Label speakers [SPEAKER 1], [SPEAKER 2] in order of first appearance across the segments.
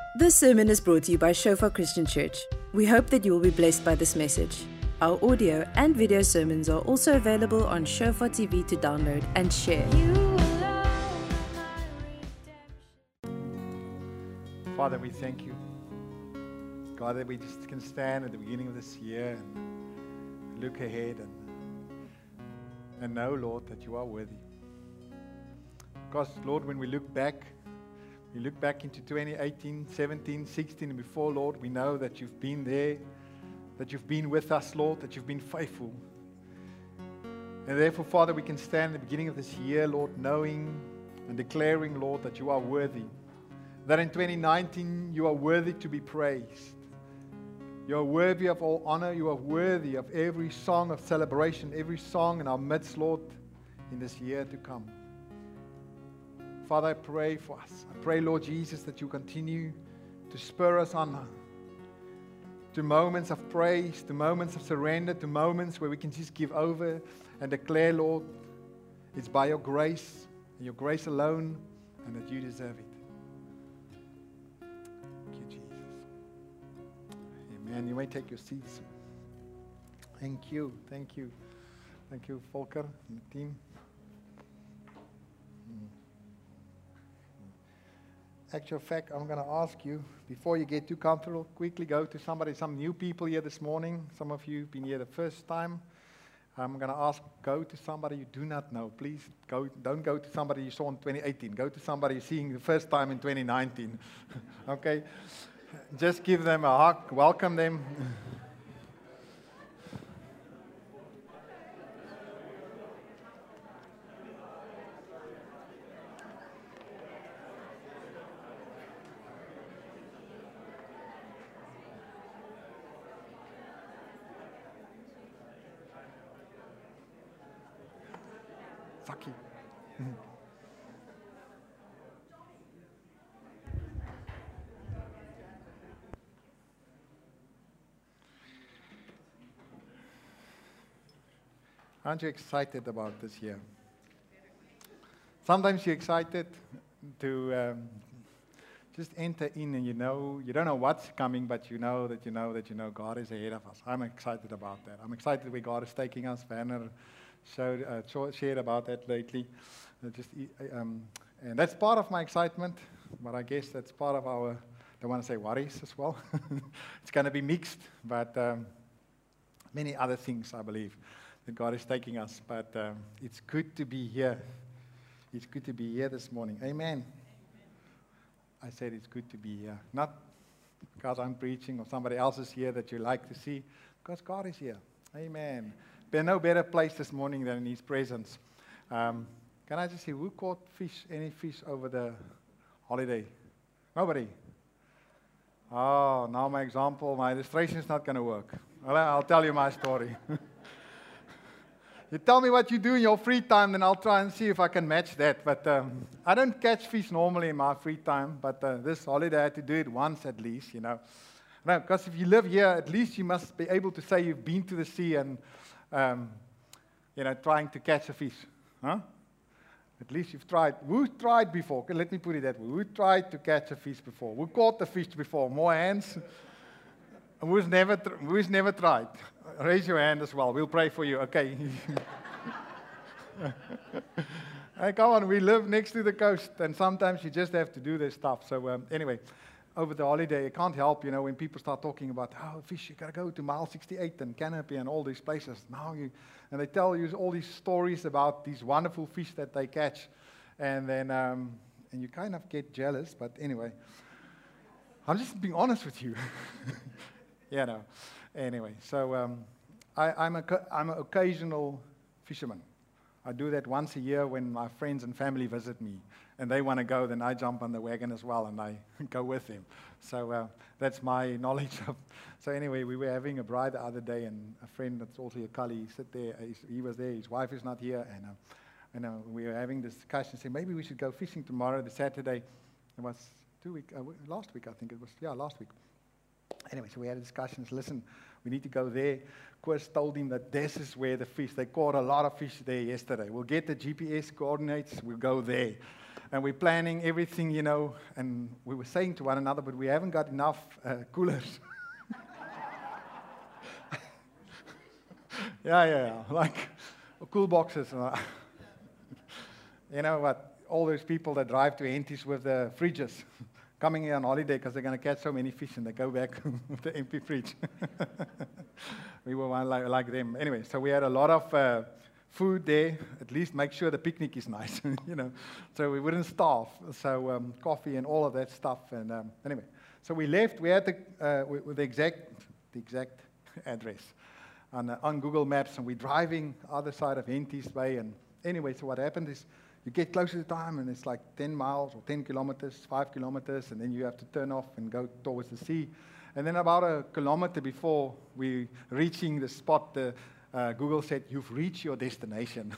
[SPEAKER 1] This sermon is brought to you by Shofar Christian Church. We hope that you will be blessed by this message. Our audio and video sermons are also available on Shofar TV to download and share.
[SPEAKER 2] Father, we thank you, God, that we just can stand at the beginning of this year and look ahead and know, Lord, that you are worthy. Because, Lord, when we look back into 2018, 17, 16, and before, Lord, we know that you've been there, that you've been with us, Lord, that you've been faithful. And therefore, Father, we can stand at the beginning of this year, Lord, knowing and declaring, Lord, that you are worthy. That in 2019, you are worthy to be praised. You are worthy of all honor. You are worthy of every song of celebration, every song in our midst, Lord, in this year to come. Father, I pray for us. I pray, Lord Jesus, that you continue to spur us on to moments of praise, to moments of surrender, to moments where we can just give over and declare, Lord, it's by your grace and your grace alone, and that you deserve it. Thank you, Jesus. Amen. You may take your seats. Thank you. Thank you. Thank you, Volker and the team. Actual fact, I'm going to ask you, before you get too comfortable, quickly go to somebody, some new people here this morning. Some of you have been here the first time. I'm going to ask, go to somebody you do not know. Please don't go to somebody you saw in 2018. Go to somebody you're seeing the first time in 2019. Okay? Just give them a hug, welcome them. Fuck you. Aren't you excited about this year? Sometimes you're excited to just enter in and you don't know what's coming, but you know God is ahead of us. I'm excited about that. I'm excited where God is taking us. Werner shared about that lately. And that's part of my excitement, but I guess that's part of our, I don't want to say worries as well. It's going to be mixed, but many other things, I believe, that God is taking us. But it's good to be here. It's good to be here this morning. Amen. I said it's good to be here. Not because I'm preaching or somebody else is here that you like to see, because God is here. Amen. There's no better place this morning than in His presence. Can I just see, who caught fish, any fish over the holiday? Nobody? Oh, now my illustration is not going to work. Well, I'll tell you my story. You tell me what you do in your free time, then I'll try and see if I can match that. But I don't catch fish normally in my free time, but this holiday I had to do it once at least, No, because if you live here, at least you must be able to say you've been to the sea and trying to catch a fish. Huh? At least you've tried. Who tried before? Okay, let me put it that way. Who tried to catch a fish before? Who caught the fish before? More hands? Who's never tried? Raise your hand as well. We'll pray for you. Okay. Hey, come on. We live next to the coast, and sometimes you just have to do this stuff. So anyway, over the holiday, you can't help, when people start talking about, fish, you got to go to Mile 68 and Canopy and all these places. And they tell you all these stories about these wonderful fish that they catch. And then and you kind of get jealous. But anyway, I'm just being honest with you. Anyway, so I'm an occasional fisherman. I do that once a year when my friends and family visit me, and they want to go, then I jump on the wagon as well, and I go with them. So that's my knowledge of. So anyway, we were having a bride the other day, and a friend that's also a colleague sit there. He was there. His wife is not here, and we were having this discussion, saying maybe we should go fishing tomorrow, the Saturday. It was last week, I think it was. Yeah, last week. Anyway, so we had a discussion. Listen, we need to go there. Chris told him that this is where the fish, they caught a lot of fish there yesterday. We'll get the GPS coordinates, we'll go there. And we're planning everything, and we were saying to one another, but we haven't got enough coolers. Yeah, like cool boxes. You know what? All those people that drive to Henties with the fridges, coming here on holiday because they're going to catch so many fish, and they go back with the empty fridge. We were one like them. Anyway, so we had a lot of food there. At least make sure the picnic is nice, so we wouldn't starve. So coffee and all of that stuff. And anyway, so we left. We had the exact address on Google Maps, and we're driving other side of Henties Bay. And anyway, so what happened is you get closer to time, and it's like 10 miles or 10 kilometers, 5 kilometers, and then you have to turn off and go towards the sea. And then about a kilometer before we reaching the spot, Google said, "You've reached your destination."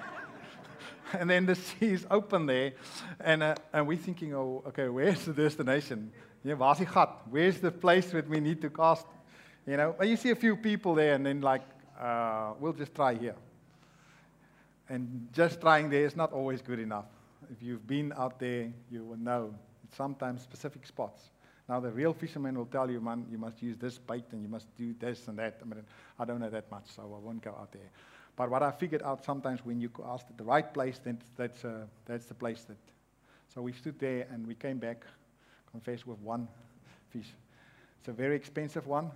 [SPEAKER 2] And then the sea is open there, and we're thinking, oh, okay, where's the destination? Waar's die gat? Where's the place that we need to cast? And you see a few people there, and then we'll just try here. And just trying there is not always good enough. If you've been out there, you will know it's sometimes specific spots. Now, the real fisherman will tell you, man, you must use this bait, and you must do this and that. I don't know that much, so I won't go out there. But what I figured out, sometimes when you cast at the right place, then that's the place that. So we stood there, and we came back, confessed, with one fish. It's a very expensive one.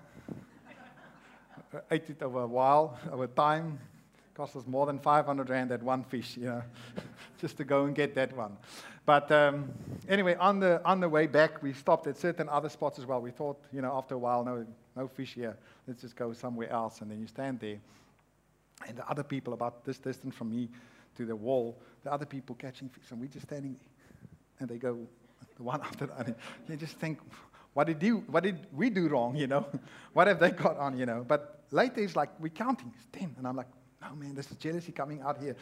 [SPEAKER 2] Ate it over time. Cost us more than 500 rand that one fish, just to go and get that one. But anyway, on the way back, we stopped at certain other spots as well. We thought, after a while, no fish here. Let's just go somewhere else. And then you stand there, and the other people about this distance from me to the wall, the other people catching fish, and we're just standing there. And they go, the one after the other. You just think, what did we do wrong, What have they got on, But later it's like, we're counting, it's 10. And I'm like, oh man, this is jealousy coming out here.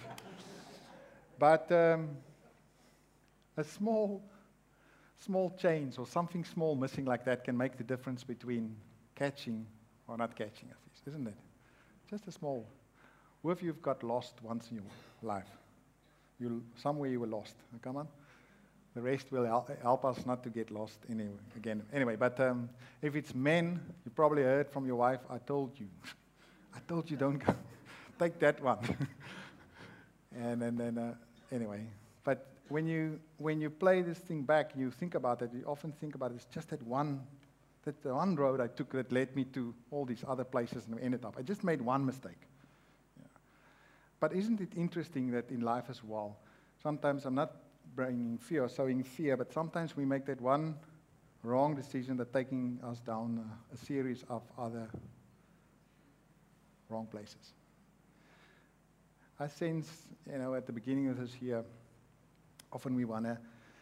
[SPEAKER 2] But a small change or something small missing like that can make the difference between catching or not catching a fish, isn't it? Just a small. What if you've got lost once in your life? Somewhere you were lost. Come on. The rest will help us not to get lost again. Anyway, but if it's men, you probably heard from your wife, I told you don't go. Take that one. And then anyway, but when you play this thing back, you think about it. You often think about it. It's just that one road I took that led me to all these other places and ended up. I just made one mistake. Yeah. But isn't it interesting that in life as well, sometimes I'm not bringing fear or sowing fear, but sometimes we make that one wrong decision that taking us down a series of other wrong places. I sense, at the beginning of this year, often we want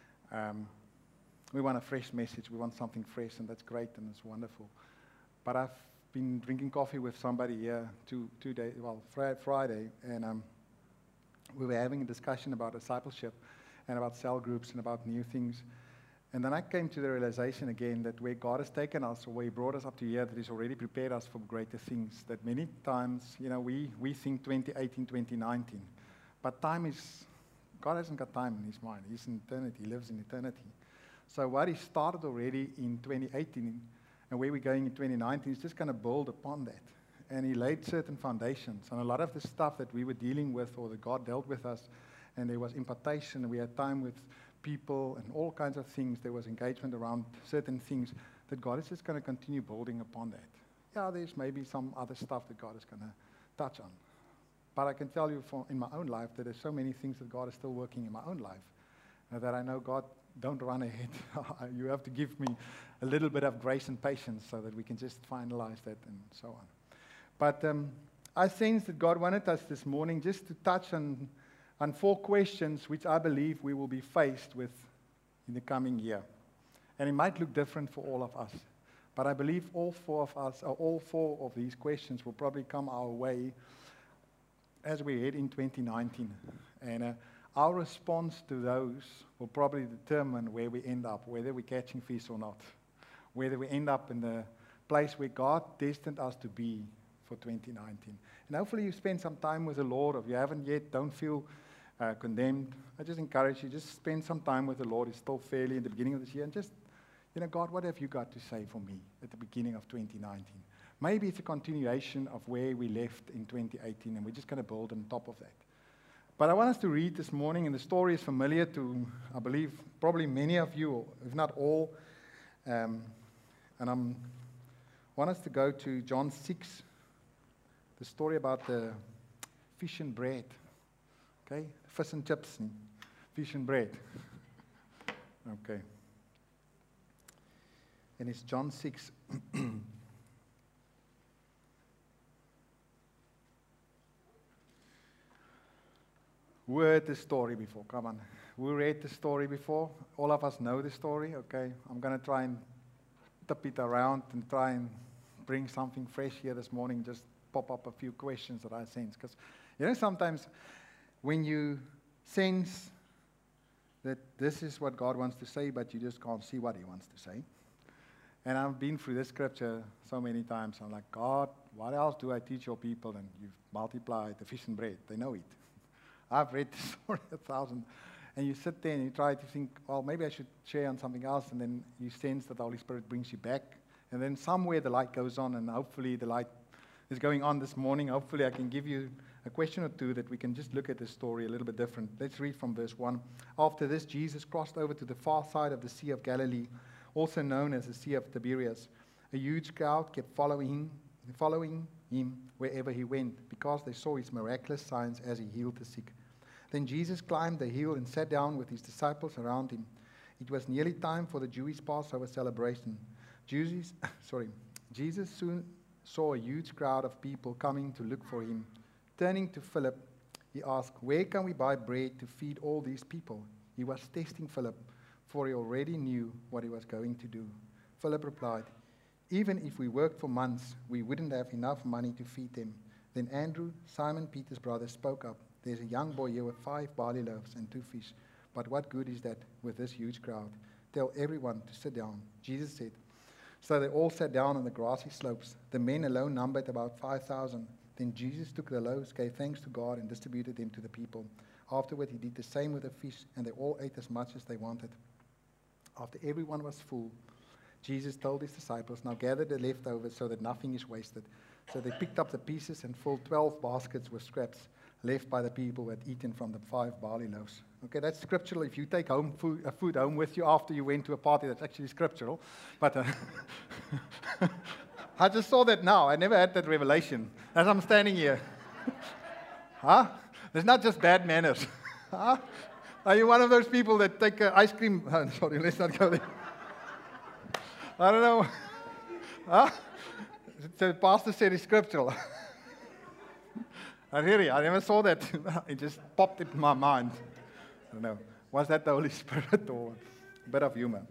[SPEAKER 2] a fresh message. We want something fresh, and that's great and it's wonderful. But I've been drinking coffee with somebody here Friday, and we were having a discussion about discipleship and about cell groups and about new things. And then I came to the realization again that where God has taken us, or where He brought us up to here, that He's already prepared us for greater things. That many times, we think 2018, 2019. But God hasn't got time in His mind. He's in eternity. He lives in eternity. So what He started already in 2018, and where we're going in 2019, He's just going to build upon that. And He laid certain foundations. And a lot of the stuff that we were dealing with, or that God dealt with us, and there was impartation, and we had time with people and all kinds of things. There was engagement around certain things that God is just going to continue building upon that. Yeah, there's maybe some other stuff that God is going to touch on. But I can tell you in my own life that there's so many things that God is still working in my own life that I know, God, don't run ahead. You have to give me a little bit of grace and patience so that we can just finalize that and so on. But I sense that God wanted us this morning just to touch on 4 questions which I believe we will be faced with in the coming year. And it might look different for all of us. But I believe all 4 of these questions will probably come our way as we head in 2019. And our response to those will probably determine where we end up, whether we're catching fish or not, whether we end up in the place where God destined us to be for 2019. And hopefully you spend some time with the Lord. If you haven't yet, don't feel condemned, I just encourage you, just spend some time with the Lord. It's still fairly in the beginning of this year. And just, God, what have you got to say for me at the beginning of 2019? Maybe it's a continuation of where we left in 2018, and we're just going to build on top of that. But I want us to read this morning, and the story is familiar to, I believe, probably many of you, if not all. And I want us to go to John 6, the story about the fish and bread. Okay? Fish and chips and fish and bread. Okay. And it's John 6. Who heard the story before? Come on. Who read the story before? All of us know the story, okay? I'm going to try and tip it around and try and bring something fresh here this morning, just pop up a few questions that I sense. Because, sometimes when you sense that this is what God wants to say, but you just can't see what He wants to say. And I've been through this scripture so many times. I'm like, God, what else do I teach your people? And you've multiplied the fish and bread. They know it. I've read the story 1,000. And you sit there and you try to think, well, maybe I should share on something else. And then you sense that the Holy Spirit brings you back. And then somewhere the light goes on, and hopefully the light is going on this morning. Hopefully I can give you a question or two that we can just look at the story a little bit different. Let's read from verse 1. After this, Jesus crossed over to the far side of the Sea of Galilee, also known as the Sea of Tiberias. A huge crowd kept following him wherever he went, because they saw his miraculous signs as he healed the sick. Then Jesus climbed the hill and sat down with his disciples around him. It was nearly time for the Jewish Passover celebration. Jesus soon saw a huge crowd of people coming to look for him. Turning to Philip, he asked, "Where can we buy bread to feed all these people?" He was testing Philip, for he already knew what he was going to do. Philip replied, "Even if we worked for months, we wouldn't have enough money to feed them." Then Andrew, Simon Peter's brother, spoke up. "There's a young boy here with 5 barley loaves and 2 fish. But what good is that with this huge crowd? Tell everyone to sit down." Jesus said. So they all sat down on the grassy slopes. The men alone numbered about 5,000. Then Jesus took the loaves, gave thanks to God, and distributed them to the people. Afterward, he did the same with the fish, and they all ate as much as they wanted. After everyone was full, Jesus told his disciples, "Now gather the leftovers so that nothing is wasted." So they picked up the pieces and filled 12 baskets with scraps left by the people who had eaten from the 5 barley loaves. Okay, that's scriptural. If you take food home with you after you went to a party, that's actually scriptural. But I just saw that now. I never had that revelation as I'm standing here. Huh? There's not just bad manners. Huh? Are you one of those people that take ice cream? Sorry, let's not go there. I don't know. Huh? The pastor said it's scriptural. I never saw that. It just popped in my mind. I don't know. Was that the Holy Spirit or a bit of humor?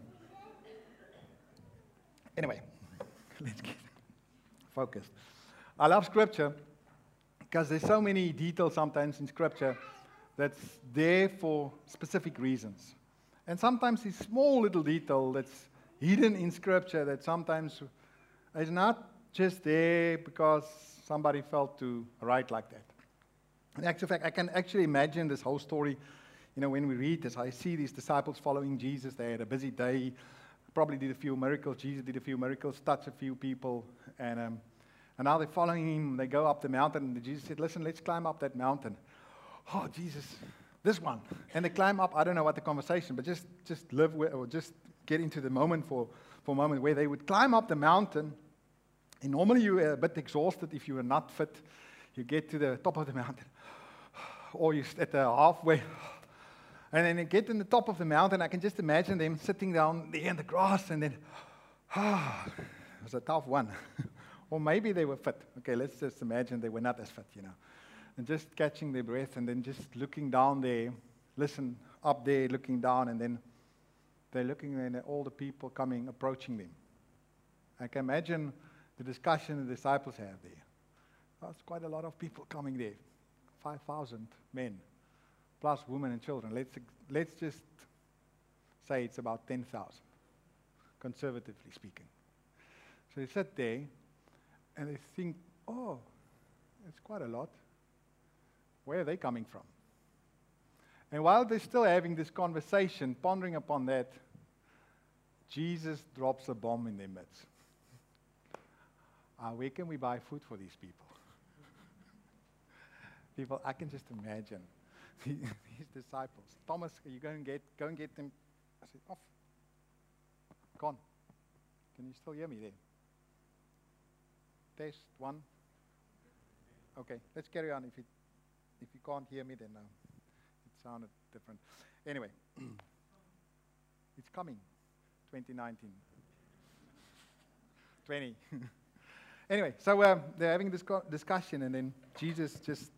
[SPEAKER 2] Anyway, let's get focused. I love Scripture because there's so many details sometimes in Scripture that's there for specific reasons. And sometimes it's small little detail that's hidden in Scripture that sometimes is not just there because somebody felt to write like that. In actual fact, I can actually imagine this whole story. When we read this, I see these disciples following Jesus. They had a busy day, probably did a few miracles. Jesus did a few miracles, touched a few people, and now they're following him. They go up the mountain, and Jesus said, "Listen, let's climb up that mountain." "Oh, Jesus, this one." And they climb up. I don't know what the conversation, but just live with, or just get into the moment for a moment where they would climb up the mountain. And normally you're a bit exhausted if you are not fit. You get to the top of the mountain, or you're at the halfway. And then they get in the top of the mountain. I can just imagine them sitting down there in the grass, and then, it was a tough one. Or maybe they were fit. Okay, let's just imagine they were not as fit, And just catching their breath, and then just looking down there, listen, up there, looking down, and then they're looking at all the people approaching them. I can imagine the discussion the disciples have there. That's quite a lot of people coming there. 5,000 men. Plus women and children. Let's just say it's about 10,000, conservatively speaking. So they sit there, and they think, "Oh, it's quite a lot. Where are they coming from?" And while they're still having this conversation, pondering upon that, Jesus drops a bomb in their midst. Where can we buy food for these people? People, I can just imagine these disciples. Thomas, are you going to go and get them? I said, off. Gone. Can you still hear me there? Test, one. Okay, let's carry on. If you can't hear me, then it sounded different. Anyway, it's coming, 2019. 20. Anyway, so they're having this discussion, and then Jesus just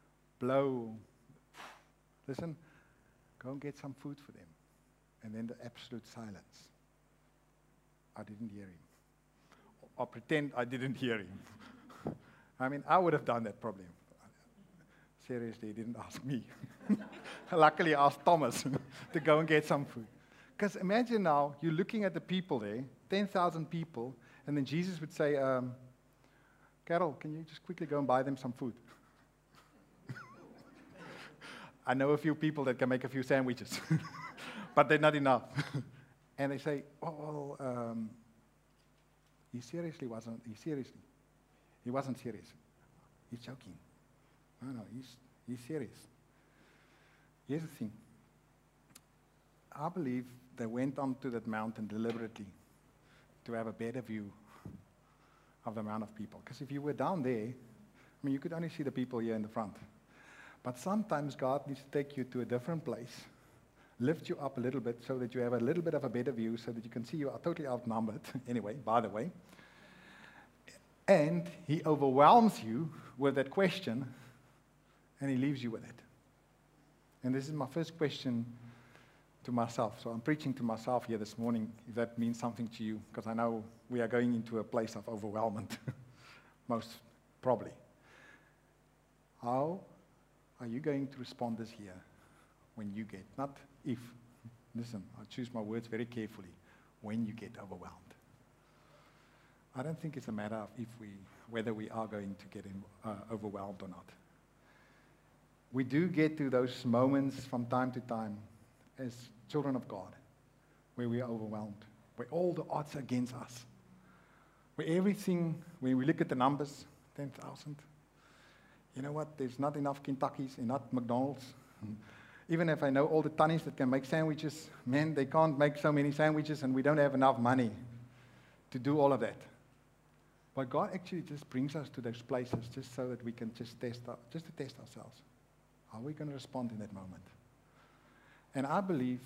[SPEAKER 2] listen, go and get some food for them. And then the absolute silence. I didn't hear him. Or pretend I didn't hear him. I mean, I would have done that probably. Seriously, he didn't ask me. Luckily, I asked Thomas to go and get some food. Because imagine now, you're looking at the people there, 10,000 people, and then Jesus would say, Carol, can you just quickly go and buy them some food? I know a few people that can make a few sandwiches, but they're not enough. And they say, he wasn't serious. He's joking. No, he's serious. Here's the thing. I believe they went onto that mountain deliberately to have a better view of the amount of people. Because if you were down there, you could only see the people here in the front. But sometimes God needs to take you to a different place, lift you up a little bit so that you have a little bit of a better view so that you can see you are totally outnumbered, anyway, by the way. And he overwhelms you with that question, and he leaves you with it. And this is my first question to myself. So I'm preaching to myself here this morning, if that means something to you, because I know we are going into a place of overwhelmment, most probably. How are you going to respond this year when you get, not if, listen, I choose my words very carefully, when you get overwhelmed. I don't think it's a matter of whether we are going to get overwhelmed or not. We do get to those moments from time to time as children of God where we are overwhelmed, where all the odds are against us, where everything, when we look at the numbers, 10,000, you know what, there's not enough Kentuckys and not McDonald's. Even if I know all the tunnies that can make sandwiches, man, they can't make so many sandwiches and we don't have enough money to do all of that. But God actually just brings us to those places just so that we can just to test ourselves. How are we going to respond in that moment? And I believe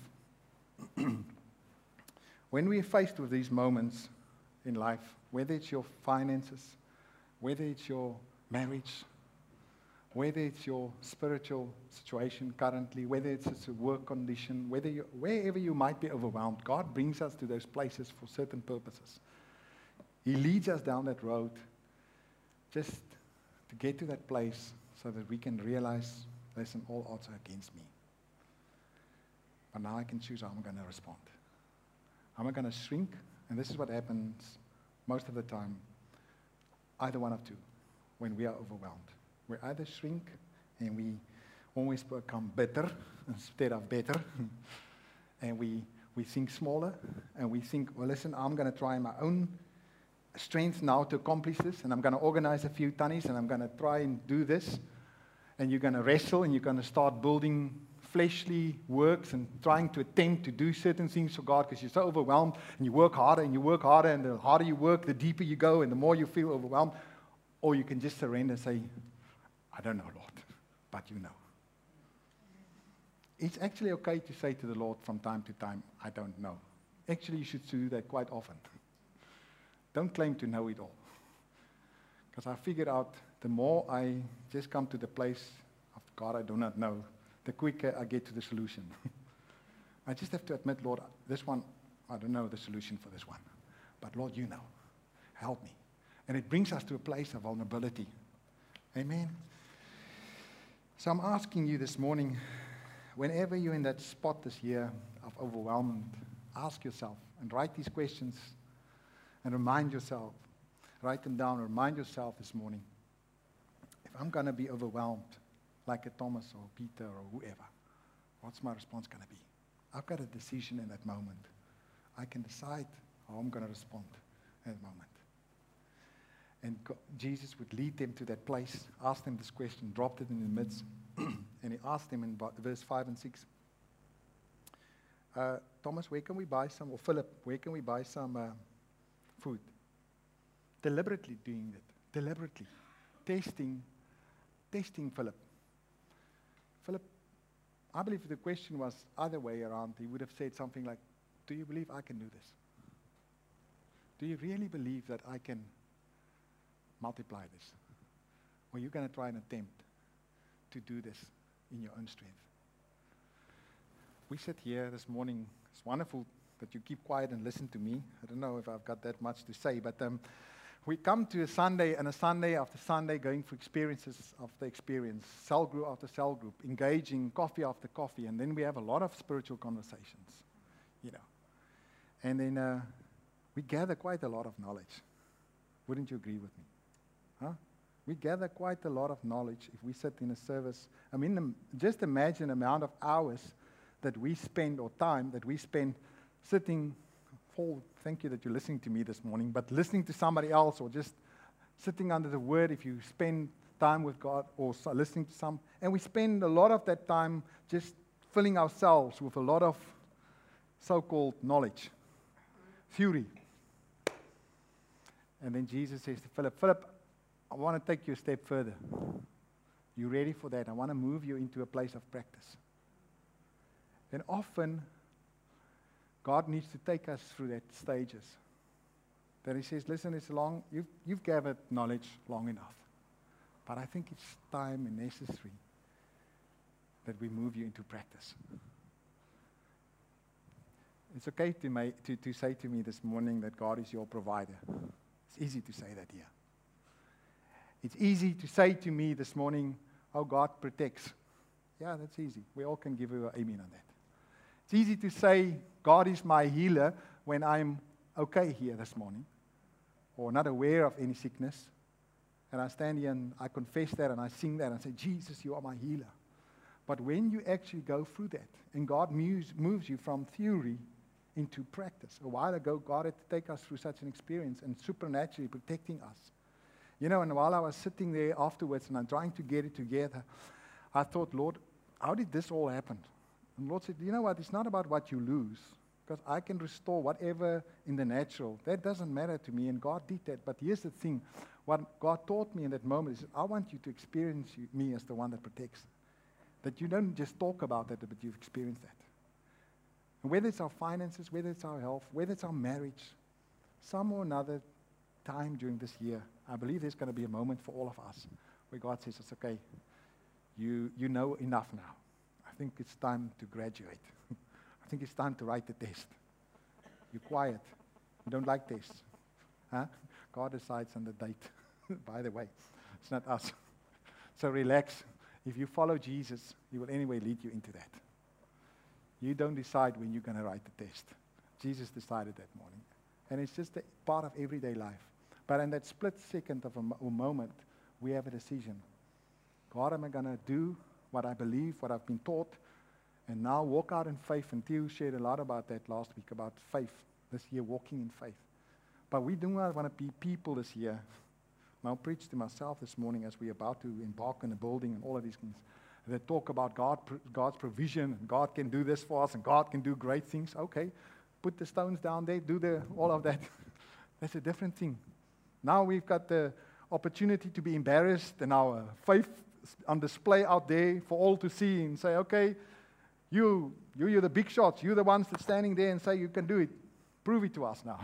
[SPEAKER 2] when we are faced with these moments in life, whether it's your finances, whether it's your marriage, whether it's your spiritual situation currently, whether it's a work condition, wherever you might be overwhelmed, God brings us to those places for certain purposes. He leads us down that road just to get to that place so that we can realize, listen, all odds are against me. But now I can choose how I'm going to respond. Am I going to shrink? And this is what happens most of the time, either one of two, when we are overwhelmed. We either shrink and we always become bitter instead of better. And we think smaller and we think, well, listen, I'm going to try my own strength now to accomplish this, and I'm going to organize a few tunnies and I'm going to try and do this. And you're going to wrestle and you're going to start building fleshly works and trying to attempt to do certain things for God because you're so overwhelmed, and you work harder and you work harder, and the harder you work, the deeper you go and the more you feel overwhelmed. Or you can just surrender and say, I don't know, Lord, but you know. It's actually okay to say to the Lord from time to time, I don't know. Actually, you should do that quite often. Don't claim to know it all. Because I figured out the more I just come to the place of God I do not know, the quicker I get to the solution. I just have to admit, Lord, this one, I don't know the solution for this one. But Lord, you know. Help me. And it brings us to a place of vulnerability. Amen. So I'm asking you this morning, whenever you're in that spot this year of overwhelmment, ask yourself and write these questions and remind yourself, write them down, remind yourself this morning, if I'm going to be overwhelmed like a Thomas or Peter or whoever, What's my response going to be? I've got a decision in that moment. I can decide how I'm going to respond in that moment. And Jesus would lead them to that place, ask them this question, dropped it in the midst, and he asked them in verse 5 and 6, Thomas, where can we buy some, or Philip, where can we buy some food? Deliberately doing it, deliberately. Testing Philip. Philip, I believe if the question was other way around, he would have said something like, do you believe I can do this? Do you really believe that I can multiply this? Or are you going to try and attempt to do this in your own strength? We sit here this morning. It's wonderful that you keep quiet and listen to me. I don't know if I've got that much to say, but we come to a Sunday and a Sunday after Sunday going through experiences after experience, cell group after cell group, engaging coffee after coffee, and then we have a lot of spiritual conversations, you know. And then we gather quite a lot of knowledge. Wouldn't you agree with me? Huh? We gather quite a lot of knowledge if we sit in a service. I mean, just imagine the amount of hours that we spend, or time that we spend sitting. Thank you that you're listening to me this morning, but listening to somebody else, or just sitting under the Word, if you spend time with God, or listening to some, and we spend a lot of that time just filling ourselves with a lot of so-called knowledge, theory. And then Jesus says to Philip, Philip, I want to take you a step further. You ready for that? I want to move you into a place of practice. And often, God needs to take us through that stages. That he says, listen, it's long, you've gathered knowledge long enough. But I think it's time and necessary that we move you into practice. It's okay to say to me this morning that God is your provider. It's easy to say that here. It's easy to say to me this morning, oh, God protects. Yeah, that's easy. We all can give you an amen on that. It's easy to say, God is my healer when I'm okay here this morning, or not aware of any sickness. And I stand here and I confess that and I sing that and say, Jesus, you are my healer. But when you actually go through that, and God moves you from theory into practice. A while ago, God had to take us through such an experience and supernaturally protecting us. You know, and while I was sitting there afterwards and I'm trying to get it together, I thought, Lord, how did this all happen? And the Lord said, you know what, it's not about what you lose, because I can restore whatever in the natural. That doesn't matter to me, and God did that. But here's the thing, what God taught me in that moment is, I want you to experience me as the one that protects. That you don't just talk about that, but you've experienced that. And whether it's our finances, whether it's our health, whether it's our marriage, some or another time during this year, I believe there's going to be a moment for all of us where God says, it's okay, you know enough now. I think it's time to graduate. I think it's time to write the test. You're quiet. You don't like tests. Huh? God decides on the date, by the way. It's not us. So relax. If you follow Jesus, he will anyway lead you into that. You don't decide when you're going to write the test. Jesus decided that morning. And it's just a part of everyday life. But in that split second of a moment, we have a decision. God, am I going to do what I believe, what I've been taught, and now walk out in faith? And Theo shared a lot about that last week, about faith, this year, walking in faith. But we do not want to be people this year. I'll preach to myself this morning as we're about to embark on a building and all of these things. They talk about God's provision, and God can do this for us, and God can do great things. Okay, put the stones down there, do all of that. That's a different thing. Now we've got the opportunity to be embarrassed and our faith on display out there for all to see and say, okay, you're the big shots. You're the ones that's standing there and say you can do it. Prove it to us now.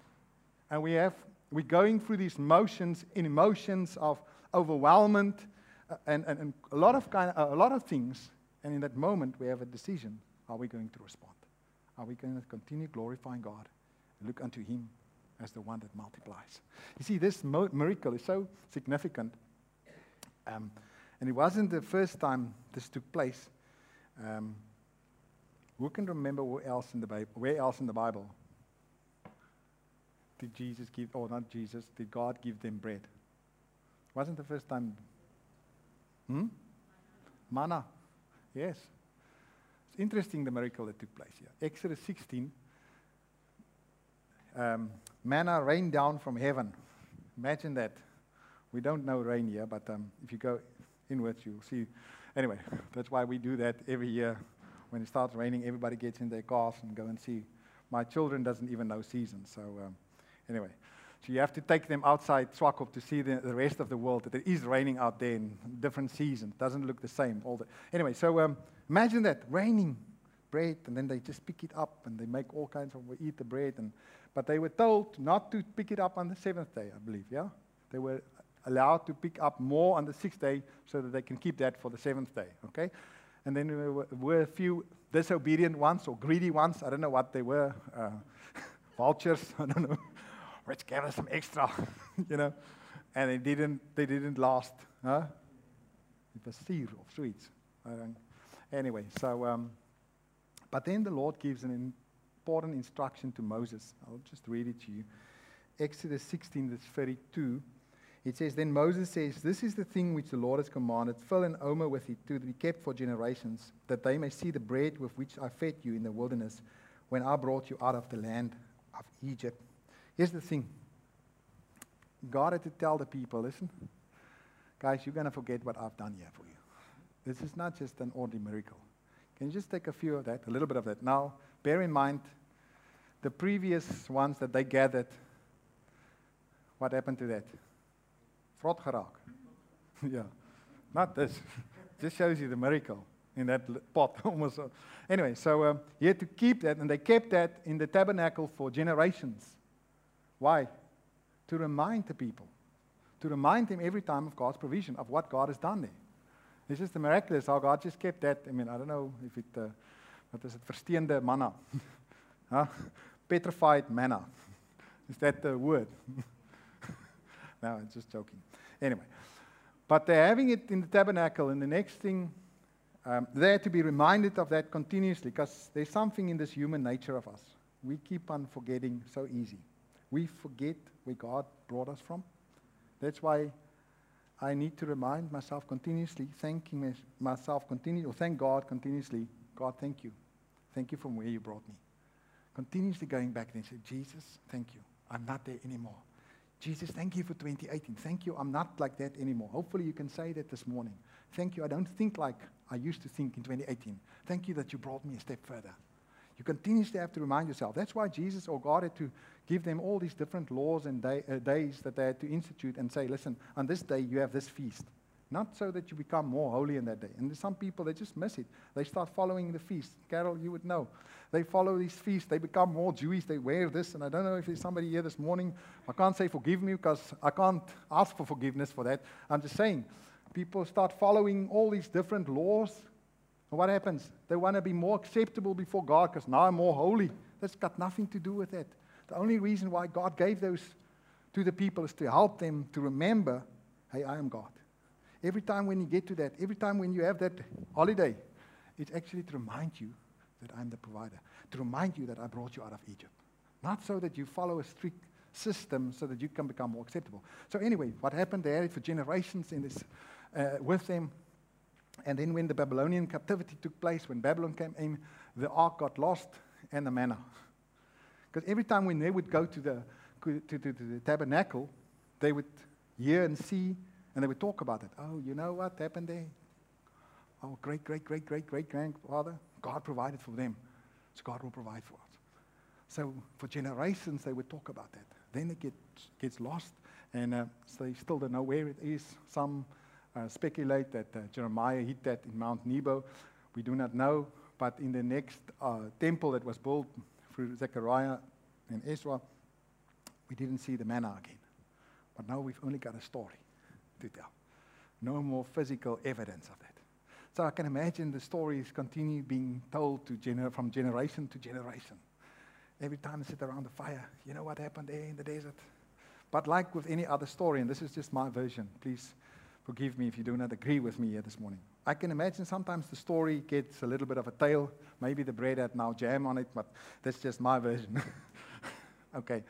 [SPEAKER 2] And we're going through these emotions of overwhelmment and a lot of things. And in that moment, we have a decision. Are we going to respond? Are we going to continue glorifying God and look unto him as the one that multiplies? You see, this miracle is so significant. And it wasn't the first time this took place. Who can remember where else in the Bible did Jesus give, or not Jesus, did God give them bread? Wasn't the first time? Manna. Yes. It's interesting the miracle that took place here. Exodus 16, manna rained down from heaven. Imagine that. We don't know rain here, but if you go inwards, you'll see. Anyway, that's why we do that every year. When it starts raining, everybody gets in their cars and go and see. My children doesn't even know seasons, so anyway. So you have to take them outside Swakop to see the rest of the world, that it is raining out there in different seasons. It doesn't look the same. Anyway, so imagine that, raining bread, and then they just pick it up, and they make all kinds of, eat the bread. But they were told not to pick it up on the seventh day, I believe, yeah? They were allowed to pick up more on the sixth day so that they can keep that for the seventh day, okay? And then there were a few disobedient ones or greedy ones. I don't know what they were. Vultures, I don't know. Let's give us some extra, you know. And they didn't last. Huh? It was seer of sweets. Anyway, so, but then the Lord gives an important instruction to Moses. I'll just read it to you. Exodus 16, verse 32. It says, then Moses says, this is the thing which the Lord has commanded. Fill an omer with it to be kept for generations, that they may see the bread with which I fed you in the wilderness when I brought you out of the land of Egypt. Here's the thing. God had to tell the people, listen, guys, you're going to forget what I've done here for you. This is not just an ordinary miracle. Can you just take a few of that, a little bit of that? Now, bear in mind, the previous ones that they gathered, what happened to that? Vrot geraak. Yeah, not this. Just shows you the miracle in that pot. Almost. Anyway, so you had to keep that, and they kept that in the tabernacle for generations. Why? To remind the people. To remind them every time of God's provision, of what God has done there. This is the miraculous, how God just kept that. I mean, I don't know if it, what is it, versteende manna. Huh? Petrified manna. Is that the word? No, I'm just joking. Anyway, but they're having it in the tabernacle, and the next thing, they had to be reminded of that continuously, because there's something in this human nature of us. We keep on forgetting so easy. We forget where God brought us from. That's why I need to remind myself continuously, thanking myself continuously, or thank God continuously. God, thank you. Thank you from where you brought me. Continuously going back and say, Jesus, thank you. I'm not there anymore. Jesus, thank you for 2018. Thank you, I'm not like that anymore. Hopefully you can say that this morning. Thank you, I don't think like I used to think in 2018. Thank you that you brought me a step further. You continuously have to remind yourself. That's why Jesus or God had to give them all these different laws and days that they had to institute and say, listen, on this day you have this feast. Not so that you become more holy in that day. And some people, they just miss it. They start following the feast. Carol, you would know. They follow these feasts. They become more Jewish. They wear this. And I don't know if there's somebody here this morning. I can't say forgive me because I can't ask for forgiveness for that. I'm just saying, people start following all these different laws. And what happens? They want to be more acceptable before God because now I'm more holy. That's got nothing to do with that. The only reason why God gave those to the people is to help them to remember, hey, I am God. Every time when you get to that, every time when you have that holiday, it's actually to remind you that I'm the provider, to remind you that I brought you out of Egypt. Not so that you follow a strict system so that you can become more acceptable. So anyway, what happened there for generations in this, with them, and then when the Babylonian captivity took place, when Babylon came in, the ark got lost and the manna. Because every time when they would go to the tabernacle, they would hear and see, and they would talk about it. Oh, you know what happened there? Our great-great-great-great-great-grandfather, God provided for them. So God will provide for us. So for generations, they would talk about that. Then it gets lost, and so they still don't know where it is. Some speculate that Jeremiah hid that in Mount Nebo. We do not know. But in the next temple that was built through Zechariah and Ezra, we didn't see the manna again. But now we've only got a story to tell. No more physical evidence of that. So I can imagine the stories continue being told from generation to generation. Every time I sit around the fire, you know what happened there in the desert? But like with any other story, and this is just my version, please forgive me if you do not agree with me here this morning. I can imagine sometimes the story gets a little bit of a tail. Maybe the bread had now jam on it, but that's just my version. Okay.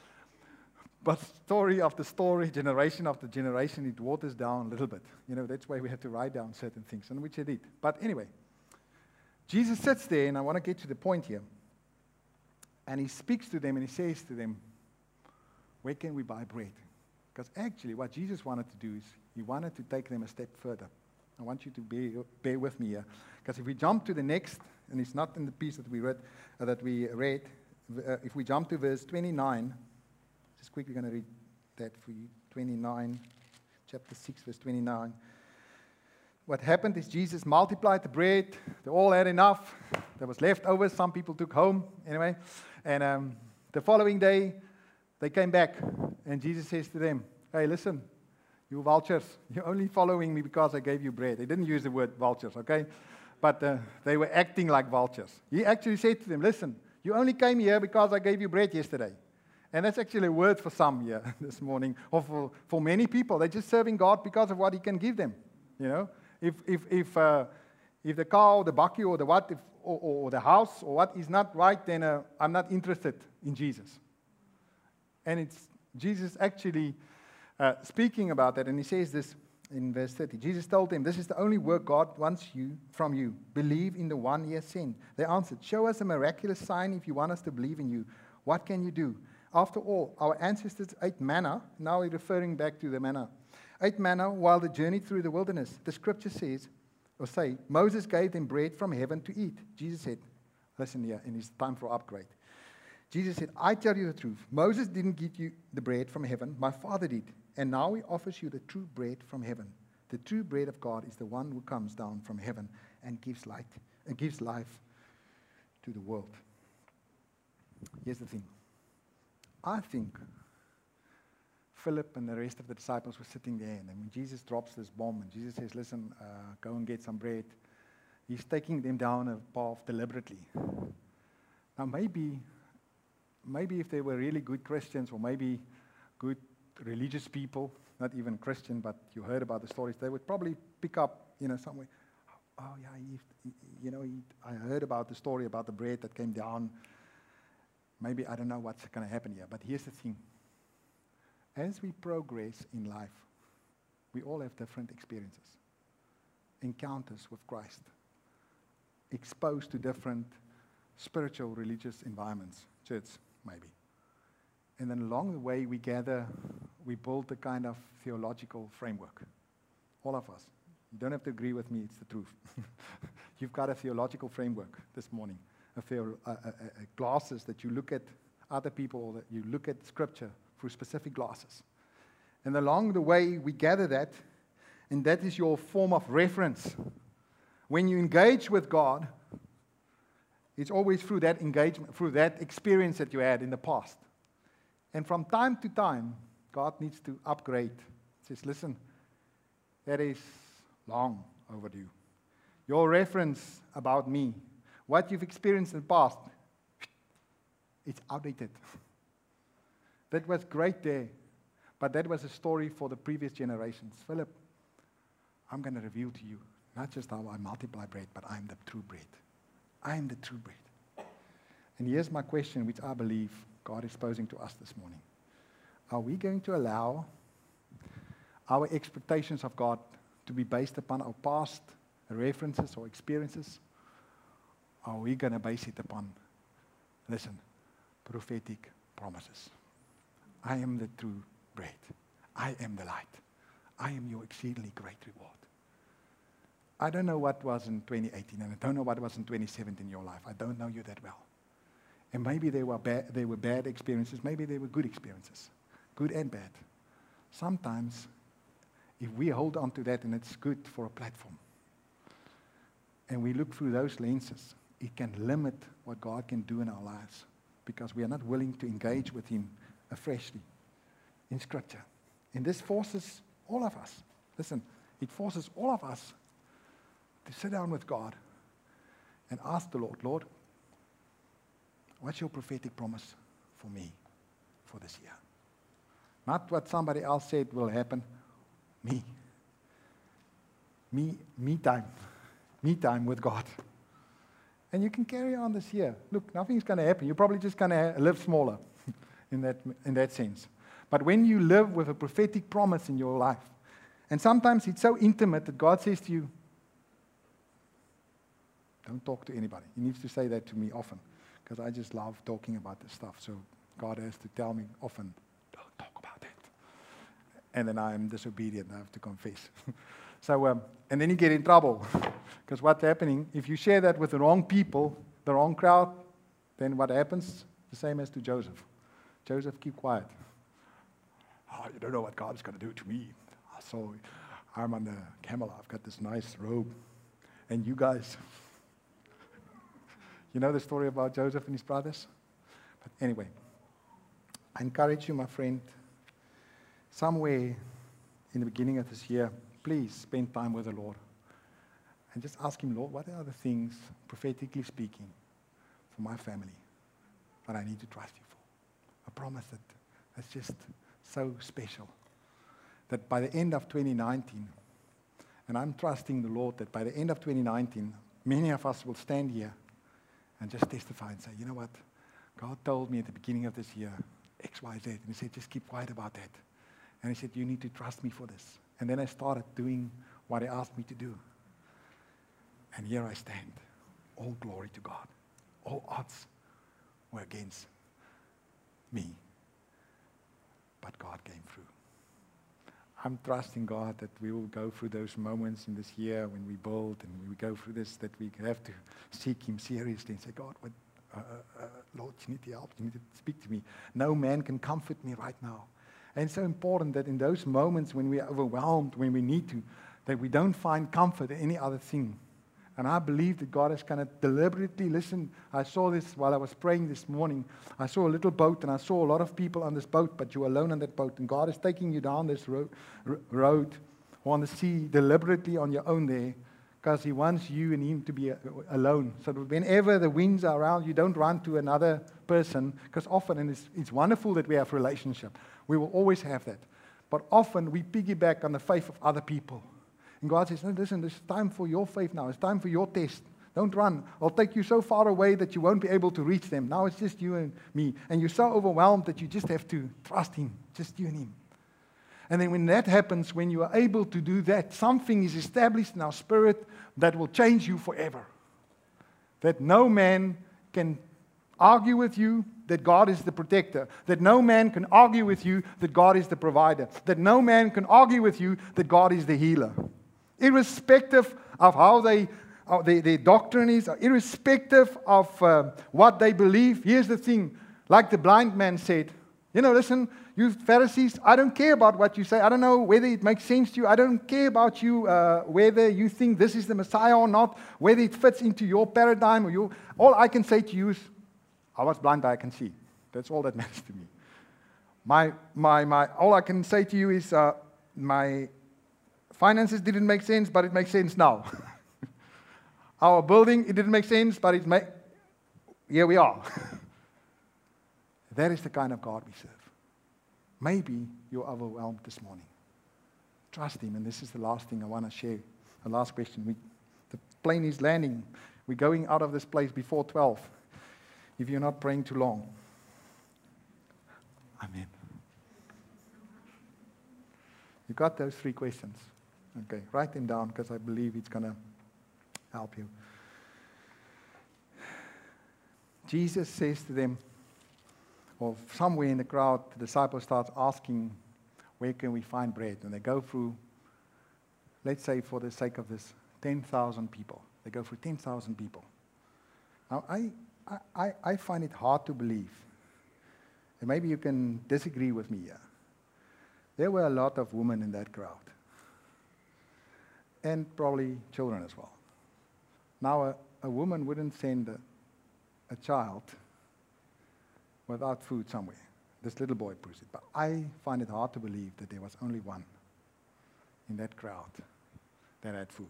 [SPEAKER 2] But story after story, generation after generation, it waters down a little bit. You know, that's why we have to write down certain things, and which I did. But anyway, Jesus sits there, and I want to get to the point here. And he speaks to them, and he says to them, where can we buy bread? Because actually what Jesus wanted to do is he wanted to take them a step further. I want you to bear with me here. Because if we jump to the next, and it's not in the piece that we read, if we jump to verse 29, just quickly going to read that for you, 29, chapter 6, verse 29. What happened is Jesus multiplied the bread. They all had enough. There was leftovers. Some people took home anyway. And the following day, they came back. And Jesus says to them, hey, listen, you vultures, you're only following me because I gave you bread. They didn't use the word vultures, okay? But they were acting like vultures. He actually said to them, listen, you only came here because I gave you bread yesterday. And that's actually a word for some here this morning, or for many people. They're just serving God because of what He can give them. You know, if the car or the bakkie or the what, or the house or what is not right, then I'm not interested in Jesus. And it's Jesus actually speaking about that, and He says this in verse 30. Jesus told them, this is the only work God wants from you. Believe in the one He has sent. They answered, show us a miraculous sign if you want us to believe in you. What can you do? After all, our ancestors ate manna. Now we're referring back to the manna. Ate manna while they journeyed through the wilderness. The scripture says, Moses gave them bread from heaven to eat. Jesus said, listen here, and it's time for upgrade. Jesus said, I tell you the truth. Moses didn't give you the bread from heaven. My Father did. And now He offers you the true bread from heaven. The true bread of God is the one who comes down from heaven and gives light and gives life to the world. Here's the thing. I think Philip and the rest of the disciples were sitting there, and when Jesus drops this bomb, and Jesus says, listen, go and get some bread, He's taking them down a path deliberately. Now maybe if they were really good Christians, or maybe good religious people, not even Christian, but you heard about the stories, they would probably pick up, somewhere, oh yeah, I heard about the story about the bread that came down. Maybe I don't know what's going to happen here, but here's the thing. As we progress in life, we all have different experiences, encounters with Christ, exposed to different spiritual, religious environments, church maybe. And then along the way we build a kind of theological framework. All of us. You don't have to agree with me, it's the truth. You've got a theological framework this morning. Glasses that you look at other people, or that you look at Scripture through specific glasses. And along the way, we gather that, and that is your form of reference. When you engage with God, it's always through that engagement, through that experience that you had in the past. And from time to time, God needs to upgrade. He says, listen, that is long overdue. Your reference about me, what you've experienced in the past, it's outdated. That was great there, but that was a story for the previous generations. Philip, I'm going to reveal to you not just how I multiply bread, but I'm the true bread. I am the true bread. And here's my question, which I believe God is posing to us this morning. Are we going to allow our expectations of God to be based upon our past references or experiences? Are we going to base it upon, listen, prophetic promises? I am the true bread. I am the light. I am your exceedingly great reward. I don't know what was in 2018, and I don't know what was in 2017 in your life. I don't know you that well. And maybe they were bad experiences. Maybe they were good experiences, good and bad. Sometimes, if we hold on to that, and it's good for a platform, and we look through those lenses, it can limit what God can do in our lives, because we are not willing to engage with Him afreshly in Scripture. And this forces all of us, listen, it forces all of us to sit down with God and ask the Lord, what's your prophetic promise for me for this year? Not what somebody else said will happen. Me time with God. And you can carry on this year. Look, nothing's going to happen. You're probably just going to live smaller in that sense. But when you live with a prophetic promise in your life, and sometimes it's so intimate that God says to you, Don't talk to anybody. He needs to say that to me often, because I just love talking about this stuff. So God has to tell me often, don't talk about it. And then I am disobedient. I have to confess. And then you get in trouble. Because what's happening, if you share that with the wrong people, the wrong crowd, then what happens? The same as to Joseph. Joseph, keep quiet. Oh, you don't know what God is going to do to me. So I'm on the camel. I've got this nice robe. And you guys, you know the story about Joseph and his brothers? But anyway, I encourage you, my friend, somewhere in the beginning of this year, please spend time with the Lord. And just ask Him, Lord, what are the things, prophetically speaking, for my family that I need to trust You for? I promise that that's just so special. That by the end of 2019, and I'm trusting the Lord that by the end of 2019, many of us will stand here and just testify and say, you know what? God told me at the beginning of this year, X, Y, Z. And He said, just keep quiet about that. And He said, you need to trust me for this. And then I started doing what He asked me to do. And here I stand. All glory to God. All odds were against me. But God came through. I'm trusting God that we will go through those moments in this year when we build and we go through this, that we have to seek Him seriously and say, God, Lord, You need to help. You need to speak to me. No man can comfort me right now. And it's so important that in those moments when we are overwhelmed, when we need to, that we don't find comfort in any other thing. And I believe that God is going to deliberately listen. I saw this while I was praying this morning. I saw a little boat, and I saw a lot of people on this boat, but you're alone on that boat. And God is taking you down this road or on the sea deliberately on your own there, because He wants you and Him to be alone. So that whenever the winds are around, you don't run to another person, because often, and it's wonderful that we have a relationship. We will always have that. But often we piggyback on the faith of other people. And God says, no, listen, it's time for your faith now. It's time for your test. Don't run. I'll take you so far away that you won't be able to reach them. Now it's just you and me. And you're so overwhelmed that you just have to trust Him. Just you and Him. And then when that happens, when you are able to do that, something is established in our spirit that will change you forever. That no man can argue with you that God is the protector. That no man can argue with you that God is the provider. That no man can argue with you that God is the healer. Irrespective of how their doctrine is, irrespective of what they believe, here's the thing. Like the blind man said, listen, you Pharisees, I don't care about what you say. I don't know whether it makes sense to you. I don't care about you, whether you think this is the Messiah or not, whether it fits into your paradigm or your. All I can say to you is, I was blind, but I can see. That's all that matters to me. All I can say to you is, my finances didn't make sense, but it makes sense now. Our building, it didn't make sense, but here we are. That is the kind of God we serve. Maybe you're overwhelmed this morning. Trust Him, and this is the last thing I want to share. The last question. The plane is landing. We're going out of this place before 12. If you're not praying too long. Amen. You got those 3 questions? Okay, write them down, because I believe it's going to help you. Jesus says to them, or somewhere in the crowd, the disciples start asking, where can we find bread? And they go through, let's say for the sake of this, 10,000 people. They go through 10,000 people. Now, I find it hard to believe, and maybe you can disagree with me here. There were a lot of women in that crowd, and probably children as well. Now, a woman wouldn't send a child without food somewhere. This little boy proves it. But I find it hard to believe that there was only one in that crowd that had food.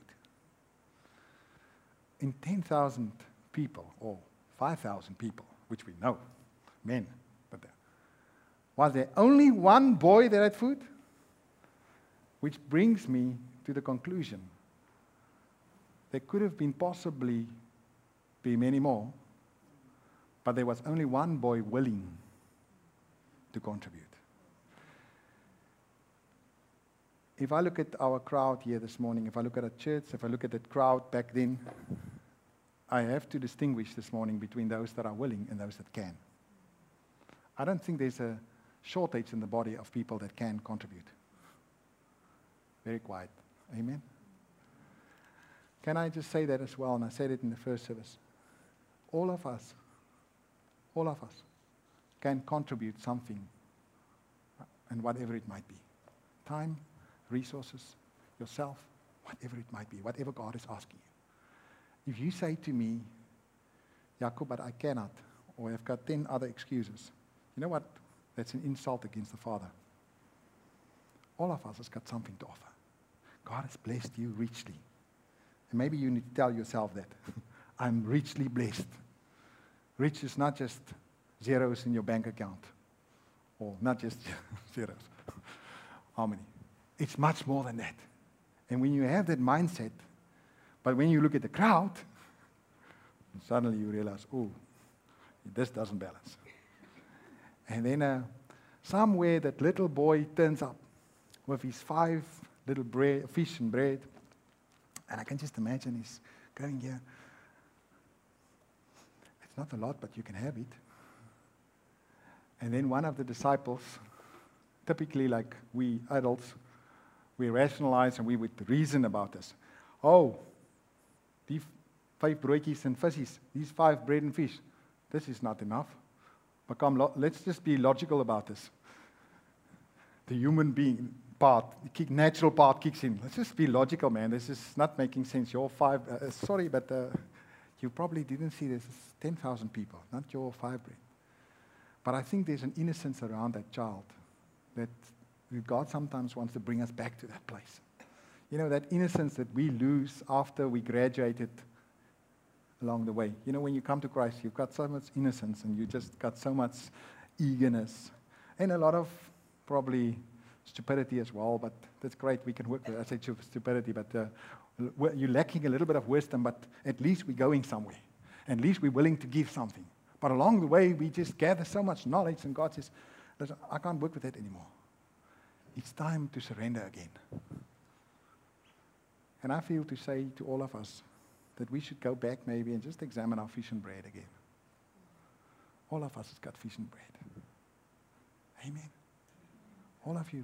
[SPEAKER 2] In 10,000 people, or 5,000 people, which we know, men, but was there only one boy that had food? Which brings me to the conclusion. There could have been possibly many more, but there was only one boy willing to contribute. If I look at our crowd here this morning, if I look at a church, if I look at that crowd back then, I have to distinguish this morning between those that are willing and those that can. I don't think there's a shortage in the body of people that can contribute. Very quiet. Amen? Can I just say that as well? And I said it in the first service. All of us can contribute something, and whatever it might be. Time, resources, yourself, whatever it might be, whatever God is asking you. If you say to me, Jacob, but I cannot, or I've got 10 other excuses, you know what? That's an insult against the Father. All of us has got something to offer. God has blessed you richly. And maybe you need to tell yourself that. I'm richly blessed. Rich is not just zeros in your bank account, or not just zeros. How many? It's much more than that. And when you have that mindset, but when you look at the crowd, suddenly you realize, oh, this doesn't balance. And then somewhere that little boy turns up with his 5 little fish and bread, and I can just imagine he's going here. It's not a lot, but you can have it. And then one of the disciples, typically like we adults, we rationalize and we would reason about this. Oh, die 5 broodjies and visies, these 5 bread and fish, this is not enough. But come, let's just be logical about this. The human being part, the natural part kicks in. Let's just be logical, man. This is not making sense. Your 5, sorry, but you probably didn't see this. It's 10,000 people, not your 5 bread. But I think there's an innocence around that child that God sometimes wants to bring us back to that place. You know, that innocence that we lose after we graduated along the way. You know, when you come to Christ, you've got so much innocence and you just got so much eagerness and a lot of probably stupidity as well, but that's great. We can work with, I say stupidity, but you're lacking a little bit of wisdom, but at least we're going somewhere. At least we're willing to give something. But along the way, we just gather so much knowledge, and God says, listen, I can't work with that anymore. It's time to surrender again. And I feel to say to all of us that we should go back maybe and just examine our fish and bread again. All of us has got fish and bread. Amen. All of you.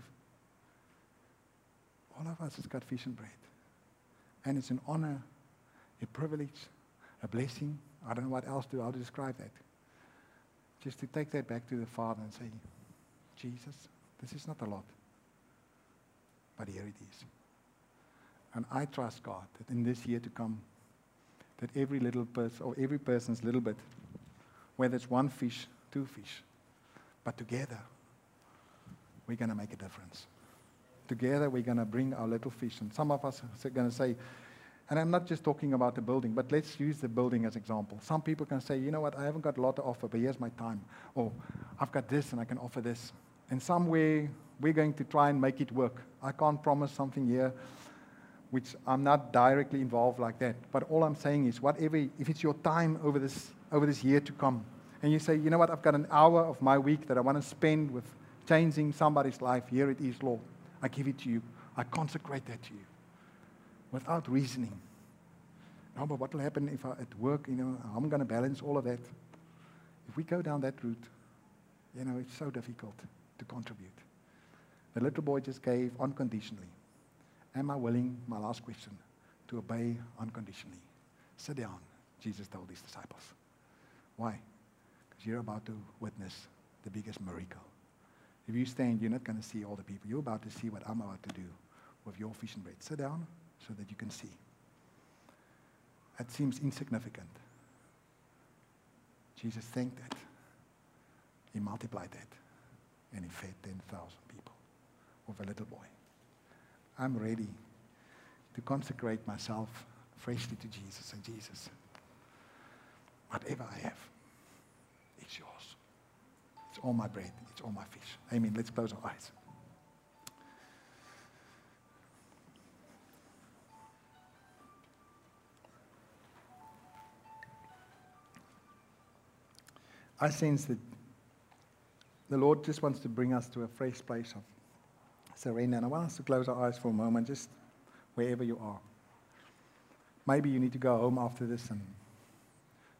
[SPEAKER 2] All of us has got fish and bread. And it's an honor, a privilege, a blessing. I don't know what else to describe that. Just to take that back to the Father and say, Jesus, this is not a lot, but here it is. And I trust God that in this year to come, that every little person, or every person's little bit, whether it's 1 fish, 2 fish, but together, we're going to make a difference. Together, we're going to bring our little fish. And some of us are going to say, and I'm not just talking about the building, but let's use the building as example. Some people can say, you know what, I haven't got a lot to offer, but here's my time. Or I've got this and I can offer this. And somewhere, we're going to try and make it work. I can't promise something here, which I'm not directly involved like that. But all I'm saying is, whatever, if it's your time over this year to come, and you say, you know what, I've got an hour of my week that I want to spend with changing somebody's life, here it is, Lord. I give it to you. I consecrate that to you. Without reasoning. No, but what will happen if at work, you know, I'm going to balance all of that. If we go down that route, you know, it's so difficult to contribute. The little boy just gave unconditionally. Am I willing, my last question, to obey unconditionally? Sit down, Jesus told his disciples. Why? Because you're about to witness the biggest miracle. If you stand, you're not going to see all the people. You're about to see what I'm about to do with your fish and bread. Sit down so that you can see. It seems insignificant. Jesus thanked that. He multiplied that. And he fed 10,000 people with a little boy. I'm ready to consecrate myself freshly to Jesus. And Jesus, whatever I have, it's yours. It's all my bread. It's all my fish. Amen. Let's close our eyes. I sense that the Lord just wants to bring us to a fresh place of surrender. And I want us to close our eyes for a moment, just wherever you are. Maybe you need to go home after this and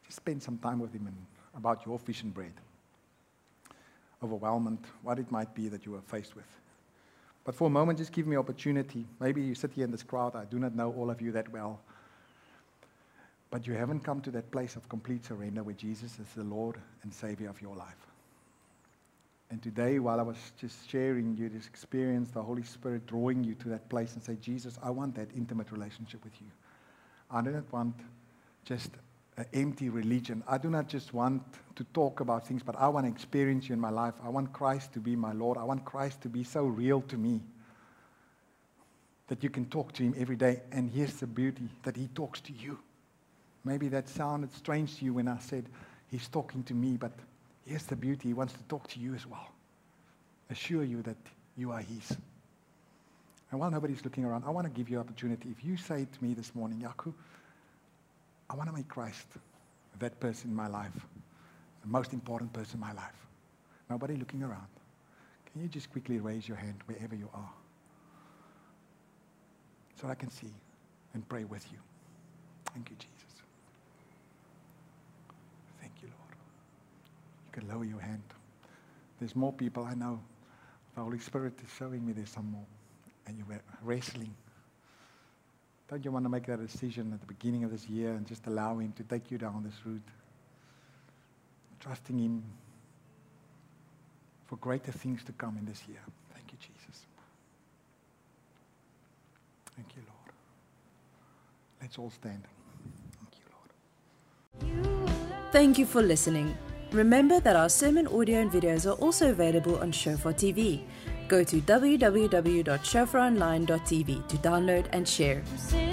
[SPEAKER 2] just spend some time with him and about your fish and bread. Overwhelmment, what it might be that you are faced with. But for a moment, just give me opportunity. Maybe you sit here in this crowd. I do not know all of you that well. But you haven't come to that place of complete surrender where Jesus is the Lord and Savior of your life. And today, while I was just sharing you this experience, the Holy Spirit drawing you to that place and say, Jesus, I want that intimate relationship with you. I do not want just an empty religion. I do not just want to talk about things, but I want to experience you in my life. I want Christ to be my Lord. I want Christ to be so real to me that you can talk to him every day. And here's the beauty, that he talks to you. Maybe that sounded strange to you when I said he's talking to me, but here's the beauty. He wants to talk to you as well. Assure you that you are his. And while nobody's looking around, I want to give you an opportunity. If you say to me this morning, Jaco, I want to make Christ that person in my life, the most important person in my life. Nobody looking around. Can you just quickly raise your hand wherever you are, so I can see and pray with you? Thank you, Jesus. Thank you, Lord. You can lower your hand. There's more people I know. The Holy Spirit is showing me there's some more. And you're wrestling. Don't you want to make that decision at the beginning of this year and just allow him to take you down this route? Trusting him for greater things to come in this year. Thank you, Jesus. Thank you, Lord. Let's all stand. Thank you, Lord.
[SPEAKER 1] Thank you for listening. Remember that our sermon audio and videos are also available on Shofar TV. Go to www.shofaronline.tv to download and share.